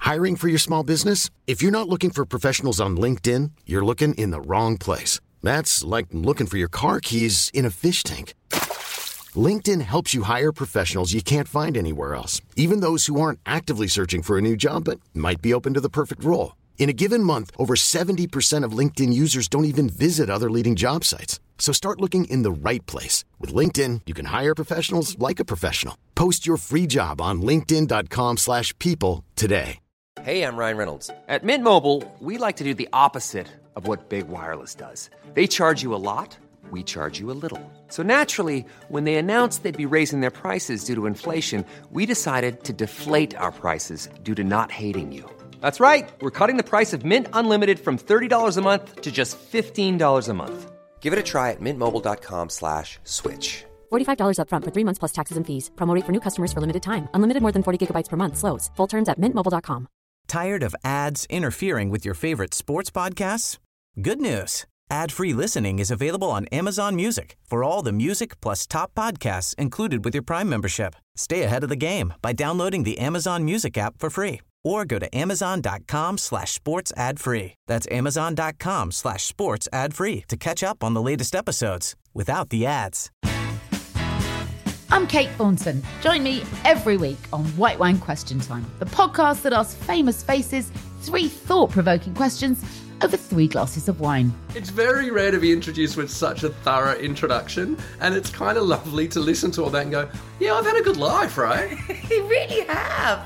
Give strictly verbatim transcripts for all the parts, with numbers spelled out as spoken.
Hiring for your small business? If you're not looking for professionals on LinkedIn, you're looking in the wrong place. That's like looking for your car keys in a fish tank. LinkedIn helps you hire professionals you can't find anywhere else, even those who aren't actively searching for a new job but might be open to the perfect role. In a given month, over seventy percent of LinkedIn users don't even visit other leading job sites. So start looking in the right place. With LinkedIn, you can hire professionals like a professional. Post your free job on linkedin.com slash people today. Hey, I'm Ryan Reynolds. At Mint Mobile, we like to do the opposite of what Big Wireless does. They charge you a lot, we charge you a little. So naturally, when they announced they'd be raising their prices due to inflation, we decided to deflate our prices due to not hating you. That's right. We're cutting the price of Mint Unlimited from thirty dollars a month to just fifteen dollars a month. Give it a try at mintmobile.com slash switch. forty-five dollars up front for three months plus taxes and fees. Promo rate for new customers for limited time. Unlimited more than forty gigabytes per month. Slows full terms at mint mobile dot com. Tired of ads interfering with your favorite sports podcasts? Good news. Ad-free listening is available on Amazon Music for all the music plus top podcasts included with your Prime membership. Stay ahead of the game by downloading the Amazon Music app for free or go to amazon.com slash sports ad free. That's amazon.com slash sports ad free to catch up on the latest episodes without the ads. I'm Kate Thornton. Join me every week on White Wine Question Time, the podcast that asks famous faces three thought-provoking questions over three glasses of wine. It's very rare to be introduced with such a thorough introduction, and it's kind of lovely to listen to all that and go, yeah, I've had a good life, right? You really have.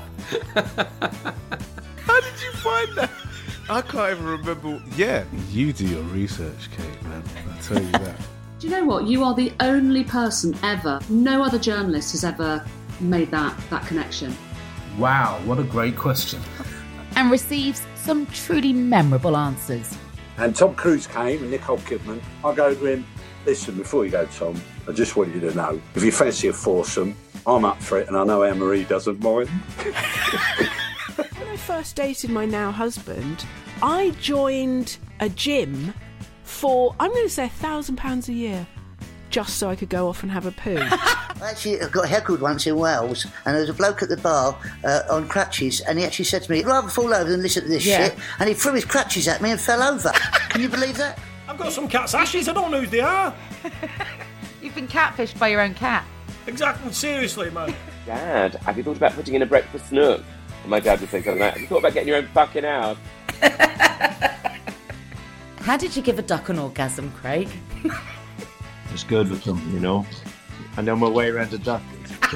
How did you find that? I can't even remember. Yeah, you do your research, Kate, man. I'll tell you that. Do you know what? You are the only person ever, no other journalist has ever made that, that connection. Wow, what a great question. And receives some truly memorable answers. And Tom Cruise came and Nicole Kidman. I go to him, listen, before you go, Tom, I just want you to know, if you fancy a foursome, I'm up for it, and I know Anne-Marie doesn't mind. When I first dated my now husband, I joined a gym for, I'm going to say, a thousand pounds a year, just so I could go off and have a poo. I actually got heckled once in Wales, and there was a bloke at the bar uh, on crutches, and he actually said to me, I'd rather fall over than listen to this yeah. shit, and he threw his crutches at me and fell over. Can you believe that? I've got some cat's ashes, I don't know who they are. You've been catfished by your own cat. Exactly, seriously, man. Dad, have you thought about putting in a breakfast nook? And my dad would say something like, have you thought about getting your own fucking house? How did you give a duck an orgasm, Craig? Just good with them, you know. And then we'll way around the duck.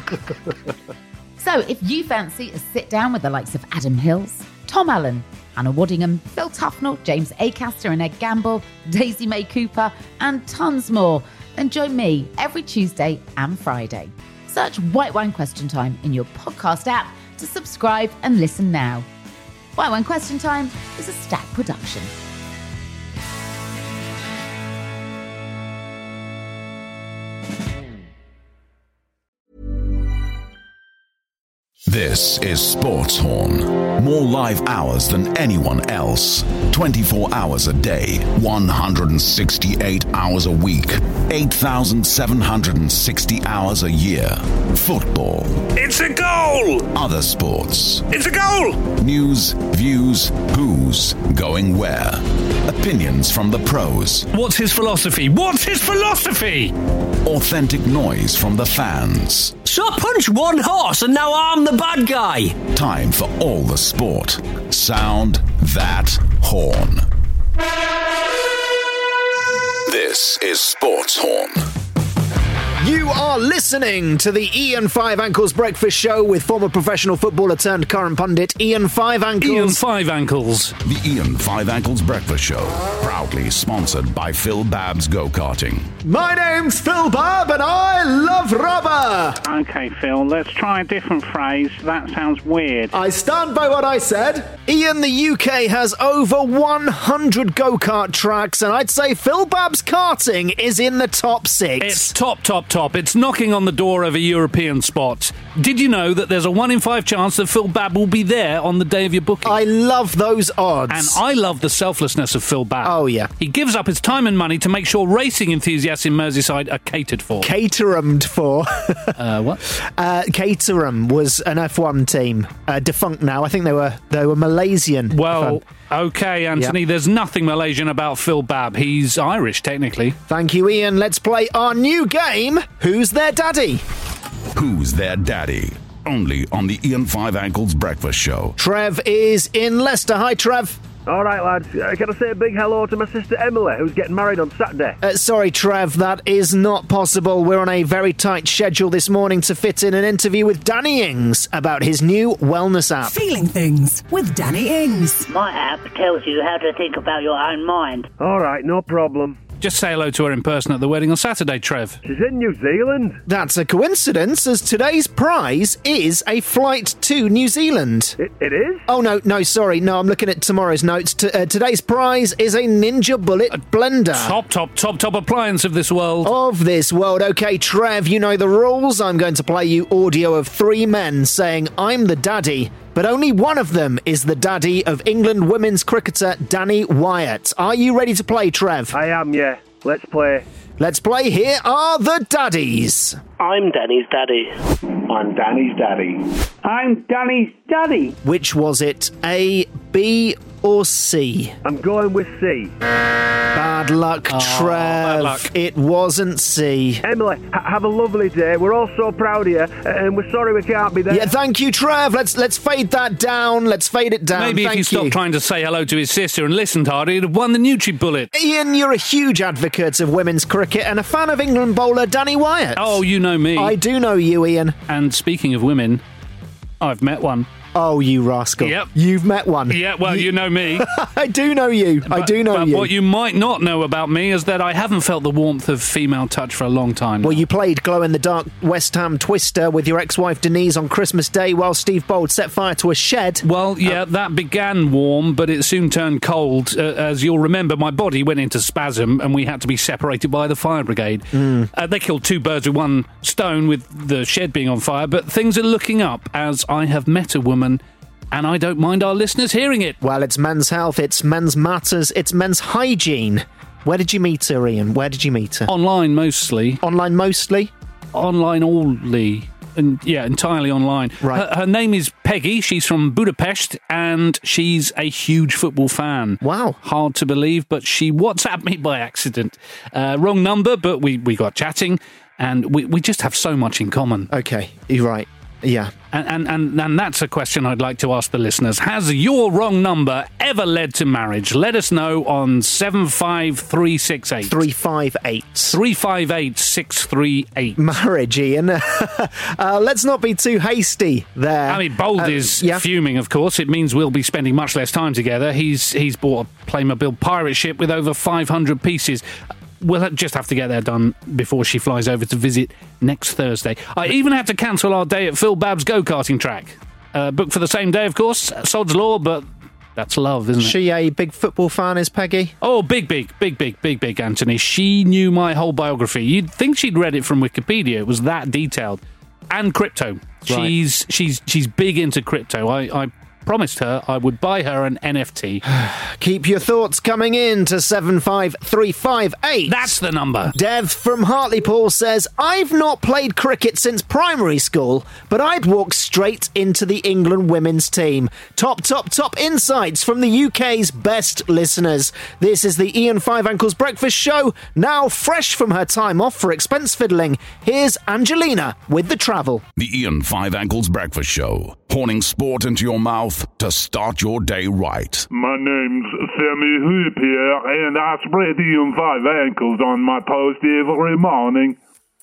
So if you fancy a sit down with the likes of Adam Hills, Tom Allen, Hannah Waddingham, Phil Tufnell, James Acaster and Ed Gamble, Daisy May Cooper, and tons more, then join me every Tuesday and Friday. Search White Wine Question Time in your podcast app to subscribe and listen now. White Wine Question Time is a Stack production. This is Sports Horn. More live hours than anyone else. twenty-four hours a day, one hundred sixty-eight hours a week, eight thousand seven hundred sixty hours a year. Football. It's a goal! Other sports. It's a goal! News, views, who's, going where. Opinions from the pros. What's his philosophy? What's his philosophy? Authentic noise from the fans. So I punched one horse and now I'm the bad guy. Time for all the sport. Sound that horn. This is Sports Horn. You are listening to the Ian Five Ankles Breakfast Show with former professional footballer turned current pundit Ian Five Ankles. Ian Five Ankles. The Ian Five Ankles Breakfast Show, proudly sponsored by Phil Babb's Go-Karting. My name's Phil Babb and I love rubber. Okay, Phil, let's try a different phrase. That sounds weird. I stand by what I said. Ian, the U K has over one hundred go-kart tracks, and I'd say Phil Babb's karting is in the top six. It's top, top, top, top. It's knocking on the door of a European spot. Did you know that there's a one in five chance that Phil Babb will be there on the day of your booking? I love those odds. And I love the selflessness of Phil Babb. Oh, yeah. He gives up his time and money to make sure racing enthusiasts in Merseyside are catered for. Caterumed for. uh, what? Uh, Caterham was an F one team, uh, defunct now. I think they were they were Malaysian. Well, okay, Anthony, Yep. there's nothing Malaysian about Phil Babb. He's Irish, technically. Thank you, Ian. Let's play our new game, Who's Their Daddy? Who's Their Daddy? Only on the Ian Five Ankles Breakfast Show. Trev is in Leicester. Hi, Trev. All right, lads. Uh, can I say a big hello to my sister Emily, who's getting married on Saturday? Uh, sorry, Trev, that is not possible. We're on a very tight schedule this morning to fit in an interview with Danny Ings about his new wellness app. Feeling things with Danny Ings. My app tells you how to think about your own mind. All right, no problem. Just say hello to her in person at the wedding on Saturday, Trev. She's in New Zealand. That's a coincidence, as today's prize is a flight to New Zealand. It, it is? Oh, no, no, sorry. No, I'm looking at tomorrow's notes. T- uh, today's prize is a Ninja Bullet blender. Top, top, top, top appliance of this world. Of this world. Okay, Trev, you know the rules. I'm going to play you audio of three men saying, I'm the daddy. But only one of them is the daddy of England women's cricketer Danny Wyatt. Are you ready to play, Trev? I am, yeah. Let's play. Let's play. Here are the daddies. I'm Danny's daddy. I'm Danny's daddy. I'm Danny's daddy. Which was it? A, B, or C? I'm going with C. Bad luck, Oh, Trev. bad luck. It wasn't C. Emily, ha- have a lovely day. We're all so proud of you, uh, and we're sorry we can't be there. Yeah, thank you, Trev. Let's let's fade that down. Let's fade it down. Maybe Thank if he stopped you. trying to say hello to his sister and listened harder, he'd have won the Nutri-Bullet. Ian, you're a huge advocate of women's cricket and a fan of England bowler Danny Wyatt. Oh, you know me. I do know you, Ian. And speaking of women, I've met one. Oh, you rascal. Yep. You've met one. Yeah, well, you, know me. I do know you. I But- do know but you. what you might not know about me is that I haven't felt the warmth of female touch for a long time now. Well, you played glow-in-the-dark West Ham Twister with your ex-wife Denise on Christmas Day while Steve Bold set fire to a shed. Well, yeah, that began warm, but it soon turned cold. Uh, as you'll remember, my body went into spasm and we had to be separated by the fire brigade. Mm. Uh, they killed two birds with one stone with the shed being on fire, but things are looking up as I have met a woman and I don't mind our listeners hearing it. Well, it's men's health, it's men's matters, it's men's hygiene. Where did you meet her, Ian? Where did you meet her? Online mostly. Online mostly? Online only. And yeah, entirely online. Right. Her, her name is Peggy. She's from Budapest, and she's a huge football fan. Wow. Hard to believe, but she WhatsApped me by accident. Uh, wrong number, but we, we got chatting, and we, we just have so much in common. Okay, you're right. Yeah. And, and, and, and that's a question I'd like to ask the listeners. Has your wrong number ever led to marriage? Let us know on seven five three six eight. three five eight. three five eight six three eight. Marriage, Ian. uh, let's not be too hasty there. I mean, Bold Uh, is yeah. fuming, of course. It means we'll be spending much less time together. He's he's bought a Playmobil pirate ship with over five hundred pieces. We'll just have to get that done before she flies over to visit next Thursday. I even had to cancel our day at Phil Babb's go-karting track. Uh, booked for the same day, of course. Sod's law, but that's love, isn't it? She a big football fan, is Peggy? Oh, big, big, big, big, big, big, Anthony. She knew my whole biography. You'd think she'd read it from Wikipedia. It was that detailed. And crypto. She's she's she's big into crypto. I, I promised her I would buy her an N F T. Keep your thoughts coming in to seven five three five eight. That's the number. Dev from Hartlepool says, I've not played cricket since primary school, but I'd walk straight into the England women's team. Top, top, top insights from the U K's best listeners. This is the Ian Five Ankles Breakfast Show, now fresh from her time off for expense fiddling. Here's Angelina with the travel. The Ian Five Ankles Breakfast Show. Pouring sport into your mouth to start your day right. My name's Sammy Hoop here, and I spread Ian Five Ankles on my post every morning.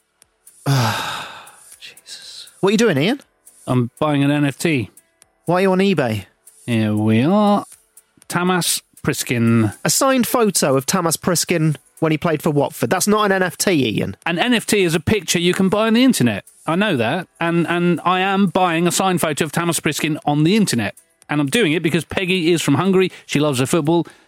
Jesus. What are you doing, Ian? I'm buying an N F T. Why are you on eBay? Here we are. Tamas Priskin. A signed photo of Tamas Priskin when he played for Watford. That's not an N F T, Ian. An N F T is a picture you can buy on the internet. I know that. And and I am buying a signed photo of Tamas Priskin on the internet. And I'm doing it because Peggy is from Hungary. She loves her football.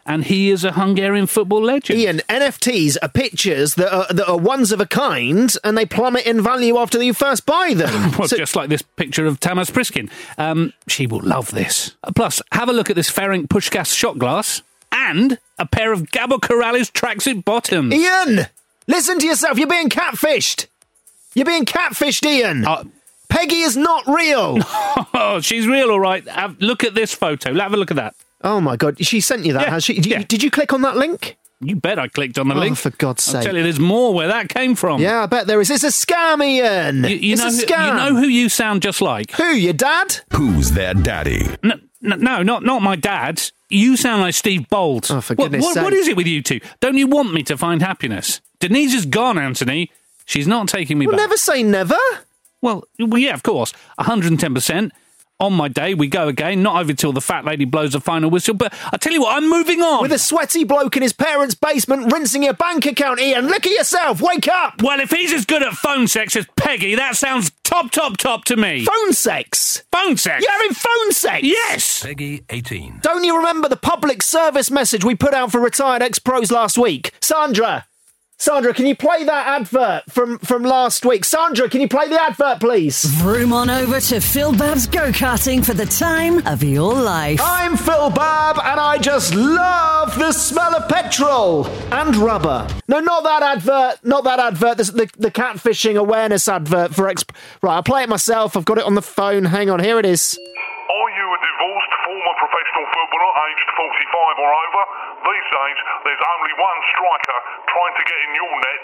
and he is a Hungarian football legend. Ian, N F Ts are pictures that are, that are ones of a kind, and they plummet in value after you first buy them. Well, So- just like this picture of Tamas Priskin. Um, she will love this. Plus, have a look at this Ferenc Pushkas shot glass and a pair of Gabor Corrales tracksuit bottoms. Ian, listen to yourself. You're being catfished. You're being catfished, Ian. Uh, Peggy is not real. Oh, she's real, all right. Have, look at this photo. Have a look at that. Oh, my God. She sent you that, Yeah, has she? Did, yeah. you, did you click on that link? You bet I clicked on the Oh, link. for God's I'll sake. tell you, there's more where that came from. Yeah, I bet there is. It's a scam, Ian. You, you it's know a who, scam. you know who you sound just like? Who, your dad? Who's their daddy? No, no, no not, not my dad. You sound like Steve Bolt. Oh, for What- goodness what, sake. what is it with you two? Don't you want me to find happiness? Denise is gone, Anthony. She's not taking me Well, back. never say never. Well, well, yeah, of course. one hundred ten percent. On my day, we go again. Not over till the fat lady blows the final whistle. But I tell you what, I'm moving on. With a sweaty bloke in his parents' basement rinsing your bank account, Ian. Look at yourself. Wake up. Well, if he's as good at phone sex as Peggy, that sounds top, top, top to me. Phone sex? Phone sex? You're having phone sex? Yes. Peggy eighteen. Don't you remember the public service message we put out for retired ex-pros last week? Sandra, Sandra, can you play that advert from, from last week? Sandra, can you play the advert, please? Vroom on over to Phil Babb's go-karting for the time of your life. I'm Phil Babb, and I just love the smell of petrol and rubber. No, not that advert, not that advert, the, the, the catfishing awareness advert for ex... Right, I'll play it myself. I've got it on the phone. Hang on, here it is. Are you a divorced former professional footballer aged forty-five or over? These days, there's only one striker trying to get in your net.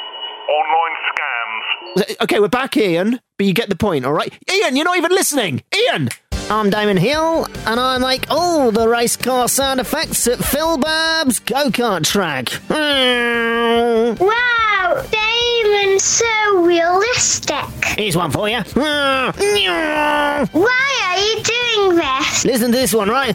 Online scams. Okay, we're back, Ian, but you get the point, all right? Ian, you're not even listening! Ian! I'm Damon Hill, and I make all the race car sound effects at Phil Babb's go-kart track. Wow, Damon's so realistic. Here's one for you. Why are you doing this? Listen to this one, right?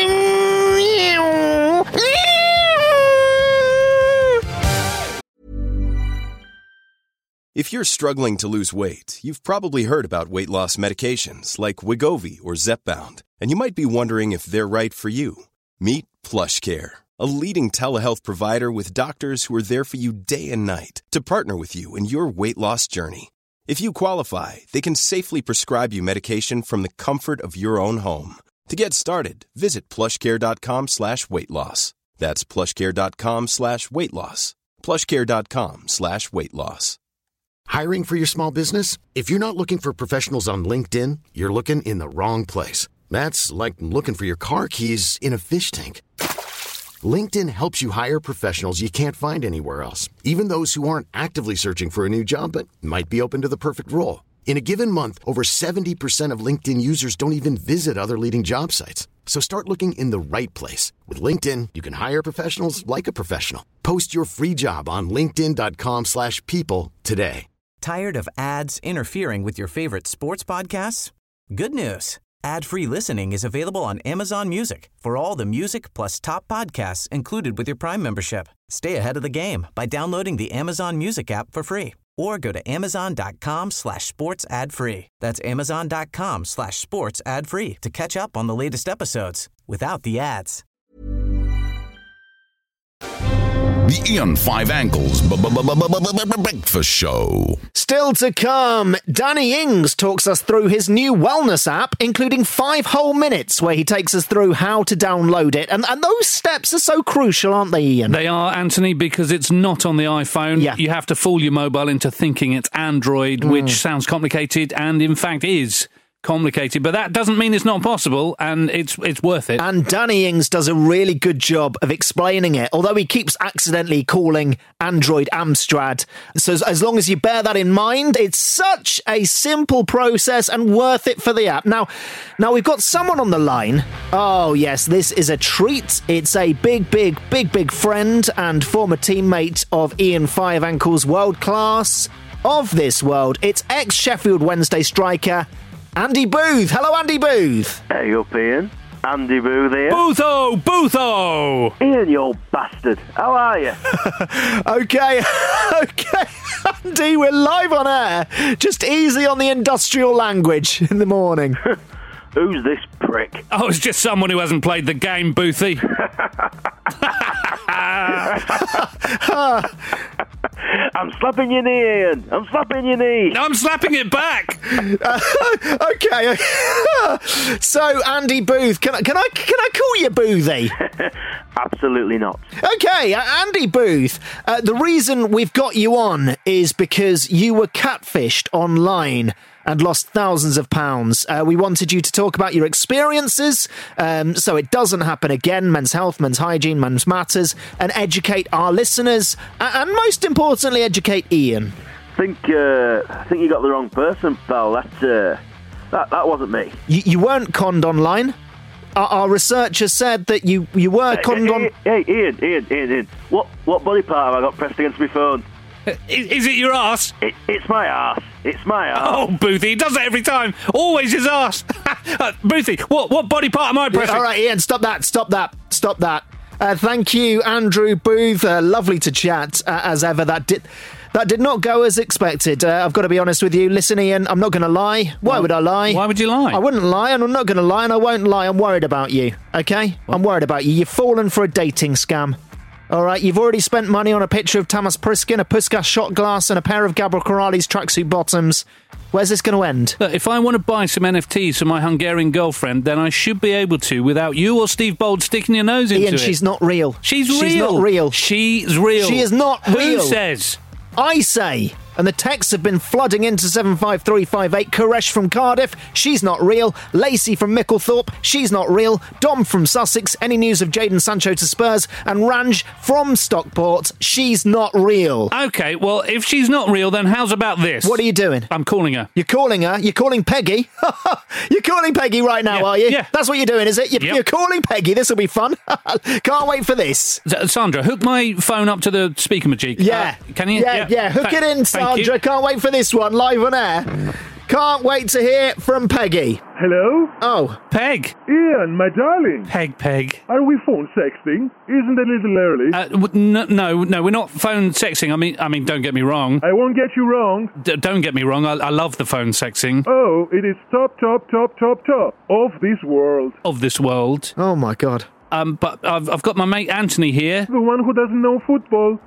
If you're struggling to lose weight, you've probably heard about weight loss medications like Wegovy or Zepbound, and you might be wondering if they're right for you. Meet PlushCare, a leading telehealth provider with doctors who are there for you day and night to partner with you in your weight loss journey. If you qualify, they can safely prescribe you medication from the comfort of your own home. To get started, visit plushcare.com slash weight loss. That's plushcare.com slash weight loss. plushcare.com slash weight loss. Hiring for your small business? If you're not looking for professionals on LinkedIn, you're looking in the wrong place. That's like looking for your car keys in a fish tank. LinkedIn helps you hire professionals you can't find anywhere else, even those who aren't actively searching for a new job but might be open to the perfect role. In a given month, over seventy percent of LinkedIn users don't even visit other leading job sites. So start looking in the right place. With LinkedIn, you can hire professionals like a professional. Post your free job on linkedin.com slash people today. Tired of ads interfering with your favorite sports podcasts? Good news. Ad-free listening is available on Amazon Music for all the music plus top podcasts included with your Prime membership. Stay ahead of the game by downloading the Amazon Music app for free or go to amazon.com slash sports ad free. That's amazon.com slash sports ad free to catch up on the latest episodes without the ads. The Ian Five Ankles Breakfast Show. Still to come, Danny Ings talks us through his new wellness app, including five whole minutes where he takes us through how to download it. And, and those steps are so crucial, aren't they, Ian? They are, Anthony, because it's not on the iPhone. Yeah. You have to fool your mobile into thinking it's Android, Mm. which sounds complicated and, in fact, is complicated. But that doesn't mean it's not possible, and it's it's worth it. And Danny Ings does a really good job of explaining it, although he keeps accidentally calling Android Amstrad. So as, as long as you bear that in mind, it's such a simple process and worth it for the app. Now, now we've got someone on the line. Oh, yes, this is a treat. It's a big, big, big, big friend and former teammate of Ian Five Ankles World Class of this world. It's ex-Sheffield Wednesday striker Andy Booth. Hello, Andy Booth. Hey up, Ian. Andy Booth here. Bootho! Bootho! Ian, you old bastard. How are you? Okay, okay, Andy, we're live on air. Just easy on the industrial language in the morning. Who's this prick? Oh, it's just someone who hasn't played the game, Boothie. I'm slapping your knee, Ian. I'm slapping your knee. I'm slapping it back. uh, okay. So, Andy Booth, can I can I can I call you Boothie? Absolutely not. Okay, uh, Andy Booth. Uh, the reason we've got you on is because you were catfished online and lost thousands of pounds. Uh, we wanted you to talk about your experiences um, so it doesn't happen again, men's health, men's hygiene, men's matters, and educate our listeners, and most importantly, educate Ian. I think, uh, I think you got the wrong person, pal. That, uh, that, that wasn't me. You, you weren't conned online? Our, our researcher said that you, you were conned hey, on... Hey, hey, Ian, Ian, Ian, Ian. What, what body part have I got pressed against my phone? Is, is it your arse? It, it's my arse. It's my arse. Oh, Boothie, he does that every time. Always his arse. uh, Boothie, what what body part am I pressing? All right, Ian, stop that, stop that, stop that. Uh, thank you, Andrew Booth. Uh, lovely to chat, uh, as ever. That did that did not go as expected. Uh, I've got to be honest with you. Listen, Ian, I'm not going to lie. Why well, would I lie? Why would you lie? I wouldn't lie, and I'm not going to lie, and I won't lie. I'm worried about you, okay? What? I'm worried about you. You've fallen for a dating scam. All right, you've already spent money on a picture of Tamas Priskin, a Puskas shot glass, and a pair of Gabriel Corrales tracksuit bottoms. Where's this going to end? Look, if I want to buy some N F Ts for my Hungarian girlfriend, then I should be able to without you or Steve Bold sticking your nose into Ian, it. she's not real. She's real. She's not real. She's real. She is not real. Who says? I say. And the texts have been flooding into seven five three five eight. Koresh from Cardiff, she's not real. Lacey from Micklethorpe, she's not real. Dom from Sussex, any news of Jadon Sancho to Spurs? And Ranj from Stockport, she's not real. Okay, well, if she's not real, then how's about this? What are you doing? I'm calling her. You're calling her? You're calling Peggy? You're calling Peggy right now, yeah, are you? Yeah. That's what you're doing, is it? You're, yep. you're calling Peggy. This will be fun. Can't wait for this. S- Sandra, hook my phone up to the speaker majig. Yeah. Uh, can you? Yeah, yeah. yeah. Hook Th- it in, Sandra. Can't wait for this one, live on air. Can't wait to hear from Peggy. Hello? Oh. Peg. Ian, my darling. Peg, Peg. Are we phone sexting? Isn't it a little early? Uh, w- no, no, no, we're not phone sexing. I mean, I mean, don't get me wrong. I won't get you wrong. D- don't get me wrong. I-, I love the phone sexing. Oh, it is top, top, top, top, top of this world. Of this world. Oh, my God. Um, but I've, I've got my mate Anthony here. The one who doesn't know football.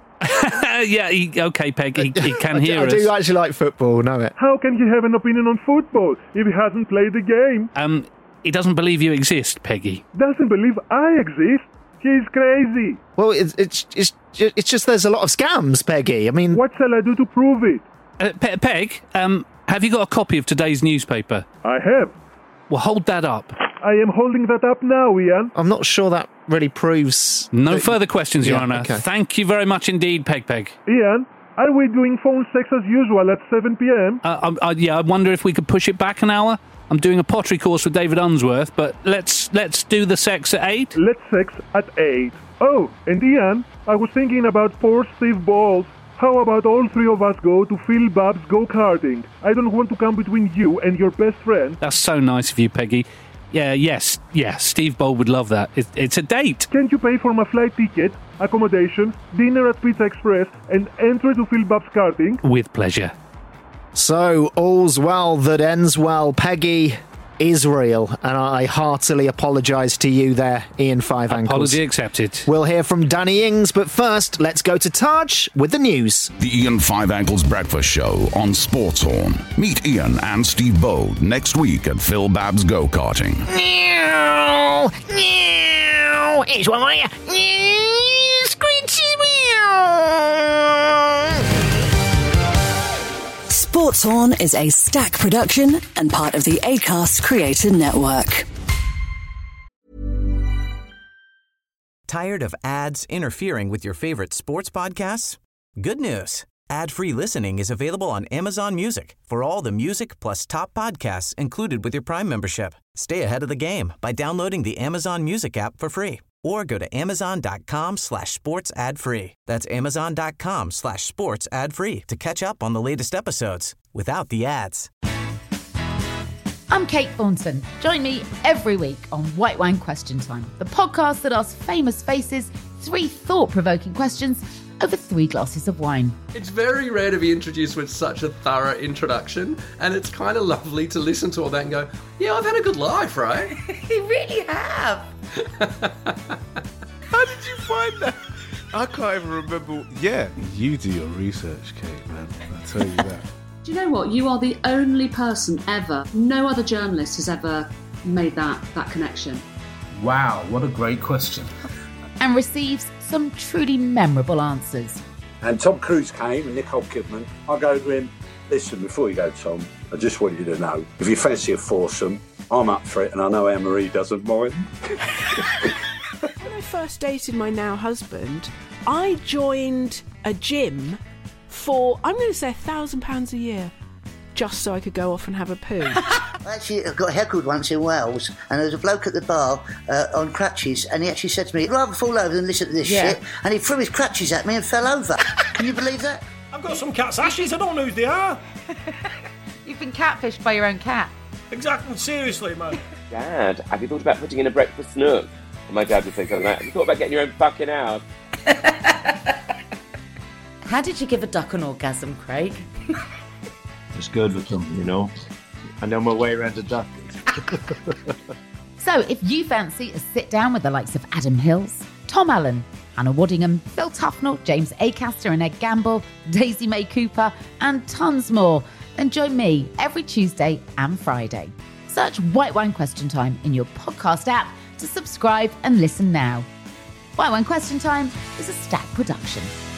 yeah, he, okay, Peg, he, he can hear I, I us. I do actually like football, know it. How can he have an opinion on football if he hasn't played the game? Um, he doesn't believe you exist, Peggy. Doesn't believe I exist? He's crazy. Well, it's it's it's, it's just there's a lot of scams, Peggy. I mean... What shall I do to prove it? Uh, Pe- Peg, um, have you got a copy of today's newspaper? I have. Well, hold that up. I am holding that up now, Ian. I'm not sure that really proves... No that... further questions, Your yeah, Honour. okay. Thank you very much indeed, Peg Peg. Ian, are we doing phone sex as usual at seven p.m? Uh, I, I, yeah, I wonder if we could push it back an hour. I'm doing a pottery course with David Unsworth, but let's let's do the sex at eight. Let's sex at eight. Oh, and Ian, I was thinking about poor Steve Balls. How about all three of us go to Phil Babs go-karting? I don't want to come between you and your best friend. That's so nice of you, Peggy. Yeah, yes, yeah, Steve Bold would love that. It, it's a date. Can't you pay for my flight ticket, accommodation, dinner at Pizza Express, and entry to Phil Babs karting? With pleasure. So, all's well that ends well. Peggy is real, and I heartily apologise to you there, Ian Five Ankles. Apology accepted. We'll hear from Danny Ings, but first, let's go to Taj with the news. The Ian Five Ankles Breakfast Show on Sportshorn. Meet Ian and Steve Bold next week at Phil Babs Go-Karting. Meow, meow, it's why, screechy meow. Sportshorn is a Stack production and part of the Acast Creator Network. Tired of ads interfering with your favorite sports podcasts? Good news. Ad-free listening is available on Amazon Music for all the music plus top podcasts included with your Prime membership. Stay ahead of the game by downloading the Amazon Music app for free or go to amazon.com slash sports ad free. That's amazon.com slash sports ad free to catch up on the latest episodes without the ads. I'm Kate Thornton. Join me every week on White Wine Question Time, the podcast that asks famous faces three thought-provoking questions over three glasses of wine. It's very rare to be introduced with such a thorough introduction, and it's kind of lovely to listen to all that and go, yeah, I've had a good life, right? You really have. How did you find that? I can't even remember. Yeah, you do your research, Kate, man. I'll tell you that. Do you know what? You are the only person ever, no other journalist has ever made that, that connection. Wow, what a great question. And receives some truly memorable answers. And Tom Cruise came and Nicole Kidman. I go to him, listen, before you go, Tom, I just want you to know, if you fancy a foursome, I'm up for it, and I know Anne-Marie doesn't mind. When I first dated my now husband, I joined a gym for, I'm going to say, a thousand pounds a year, just so I could go off and have a poo. I actually got heckled once in Wales, and there was a bloke at the bar uh, on crutches, and he actually said to me, I'd rather fall over than listen to this Yeah. shit, and he threw his crutches at me and fell over. Can you believe that? I've got some cat's ashes, I don't know who they are. You've been catfished by your own cat. Exactly, seriously, man. Dad, have you thought about putting in a breakfast nook? And my dad would say something like that. Have you thought about getting your own fucking house? How did you give a duck an orgasm, Craig? Just good with them, you know. I know my way around a duck. So if you fancy a sit down with the likes of Adam Hills, Tom Allen, Hannah Waddingham, Phil Tufnell, James Acaster and Ed Gamble, Daisy May Cooper, and tons more, then join me every Tuesday and Friday. Search White Wine Question Time in your podcast app to subscribe and listen now. White Wine Question Time is a Stack production.